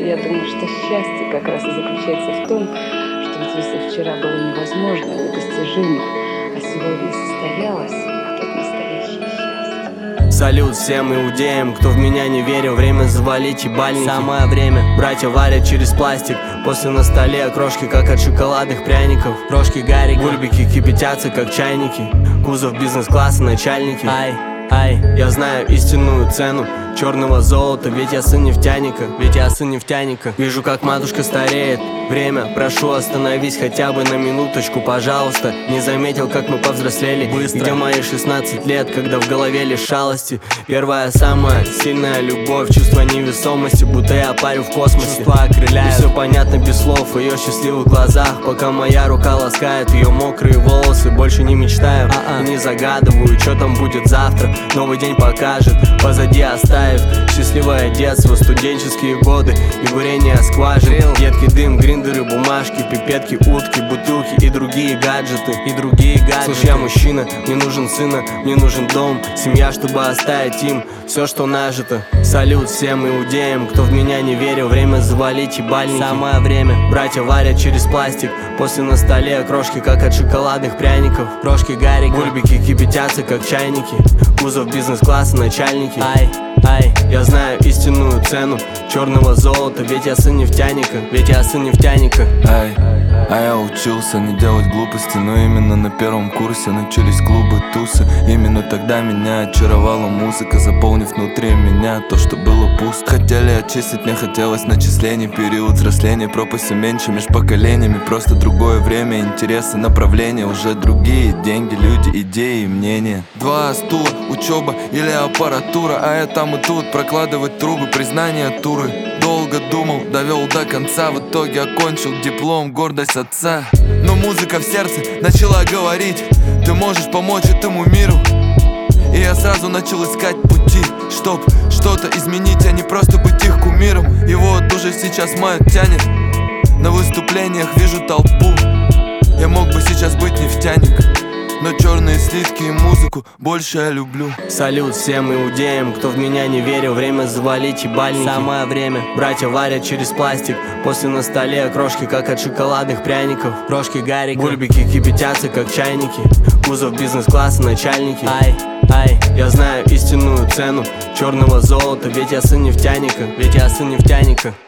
Я думаю, что счастье как раз и заключается в том, что ведь если вчера было невозможно, недостижимо, а сегодня состоялось, вот это настоящее счастье. Салют всем иудеям, кто в меня не верил. Время завалить ебальники. Самое время. Братья варят через пластик. После на столе крошки, как от шоколадных пряников. Крошки Гарри, гульбики кипятятся, как чайники. Кузов бизнес-класса, начальники. Ай, я знаю истинную цену черного золота, ведь я сын нефтяника. Вижу, как матушка стареет. Время, прошу, остановись хотя бы на минуточку, пожалуйста. Не заметил, как мы повзрослели быстро. Где мои 16 лет, когда в голове лишь шалости. Первая самая сильная любовь, чувство невесомости, будто я парю в космосе. Чувства окрыляют, и все понятно без слов в ее счастливых глазах. Пока моя рука ласкает ее мокрые волосы. Больше не мечтаю, не загадываю, что там будет завтра. Новый день покажет, позади оставив счастливое детство, студенческие годы и бурение скважин. Едкий дым, гриндеры, бумажки, пипетки, утки, бутылки и другие гаджеты. Слушай, я мужчина, мне нужен сына, мне нужен дом, семья, чтобы оставить им все, что нажито. Салют всем иудеям, кто в меня не верил. Время завалить ебальники. Самое время. Братья варят через пластик. После на столе крошки, как от шоколадных пряников. Крошки Гарри, гульбики кипятятся, как чайники. Кузов бизнес-класса, начальники. Ай, я знаю истинную цену черного золота, ведь я сын нефтяника. Ай, а я учился не делать глупости, но именно на первом курсе начались клубы, тусы. Именно тогда меня очаровала музыка, заполнив внутри меня то, что было пусто. Хотели очистить, мне хотелось начислений. Период взросления, пропасти меньше меж поколениями. Просто другое время, интересы, направления. Уже другие деньги, люди, идеи и мнения. Два стула, учеба или аппаратура, а я там и тут прокладывать трубы, признание туры. Долго думал, довел до конца, в итоге окончил диплом, гордость отца. Но музыка в сердце начала говорить: ты можешь помочь этому миру. И я сразу начал искать пути, чтоб что-то изменить, а не просто быть их кумиром. И вот уже сейчас мать тянет, на выступлениях вижу толпу. Я мог бы сейчас быть нефтяник, но черные слитки и музыку больше я люблю. Салют всем иудеям, кто в меня не верил. Время завалить ебальники. Самое время. Братья варят через пластик. После на столе крошки, как от шоколадных пряников. Крошки Гарри, гульбики кипятятся, как чайники. Кузов бизнес-класса, начальники. Ай, я знаю истинную цену черного золота, ведь я сын нефтяника.